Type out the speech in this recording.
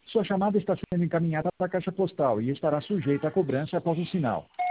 Sua chamada está sendo encaminhada para a caixa postal e estará sujeita a cobrança após o sinal.